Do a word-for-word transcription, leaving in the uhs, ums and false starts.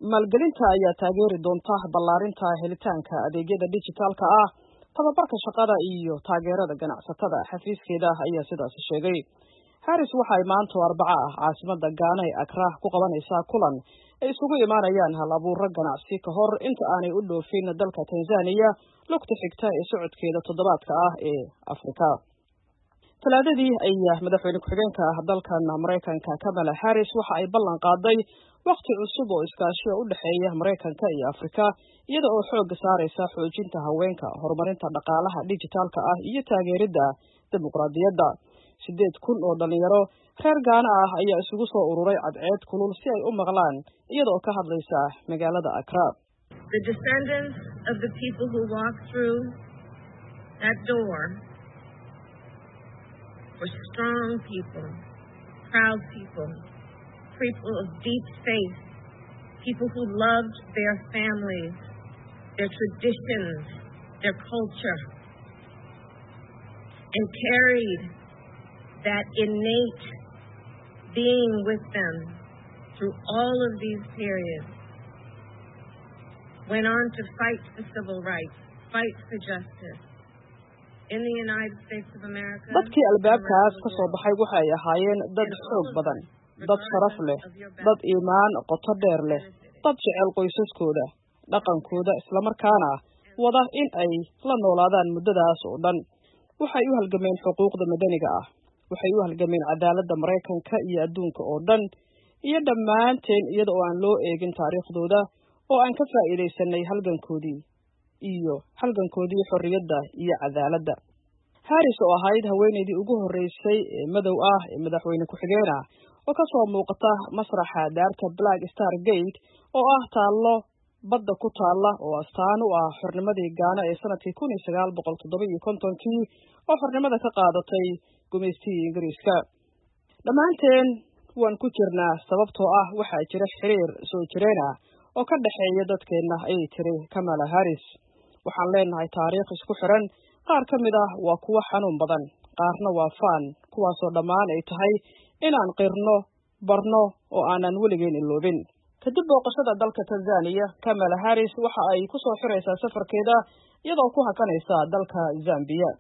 maalgelinta ayaa taageeri doonta ballaarinta helitaanka adeegyada dijitaalka ah, tababarka shaqada iyo taageerada ganacsatada. Xafiiskeeda ayaa sidaas sheegay. Harris waxa ay maanta Arbaca ah caasimadda Ghana ee Accra ku qabanaysaa kulan ay isugu imaanayaan hal-abuuro ganacsi ka hor inta aanay u dhoofin dalka Tanzania lugta xigta ee socodkeeda toddobaadka ah ee Afrika. Talaadadii ayaa madaxweyne ku-xigeenka ah dalkan Mareykanka Kamala Harris waxa ay ballan qaaday waqti cusub oo iskaashi u dhaxeeya Mareykanka iyo Afrika, iyada oo xoogga saaraysa xoojinta haweenka, horumarinta dhaqaalaha dijitaalka ah iyo taageeridda dimuqraadiyadda. sideed kun oo dhalinyaro reer Ghana ah ayaa isugu soo ururay cadceed kulul si ay u maqlaan iyada oo ka hadlaysa magaalada Accra. The descendants of the people who walked through that door were strong people, proud people, people of deep faith, people who loved their families, their traditions, their culture, and carried that innate being with them through all of these periods, went on to fight for civil rights, fight for justice in the United States of America. Dadkii albaabkaas ka soo baxay waxa ay ahaayeen dad xoog badan, dad sharaf leh, dad iimaan qoto dheer leh, dad jecel qoysaskooda, dhaqankooda, isla markaana wada in ay la noolaadaan muddadaas oo dhan. Waxay u halgameen xuquuqda madaniga ah, waxay u halgameen cadaaladda Mareykanka iyo adduunka oo dhan, iyo dhammaanteen iyada oo aan loo eegin taariikhdooda oo aan ka faa'iidaysanay halgankoodii iyo halgankoodii xorriyadda iyo cadaaladda. Harris oo ahayd haweeneydii ugu horreysay ee madow ah ee madaxweyne ku-xigeen ah oo ka soo muuqata masraxa daarta Black Star Gate oo ah taallo badda ku taalla oo astaan u ah xornimadii Ghana ee sanadkii kun iyo sagaal boqol toddoba iyo konton-kii oo xornimada ka qaadatay gumeystigii Ingiriiska. Dhammaanteen waan ku jirnaa sababtoo ah waxaa jira xiriir soo jireen ah oo ka dhaxeeya dadkeenna, ayay tiri Kamala Harris. Waxaan leenahay taariikh isku xiran, qaar ka mid ah waa kuwo xanuun badan, qaarna waa faan, kuwaasoo dhammaan ay tahay inaan qirno, barno oo aanan weligeen iloobin. Kadib booqashada dalka Tanzania, Kamala Harris waxa ay ku soo xiraysaa safarkeeda iyadoo ku hakanaysa dalka Zambia.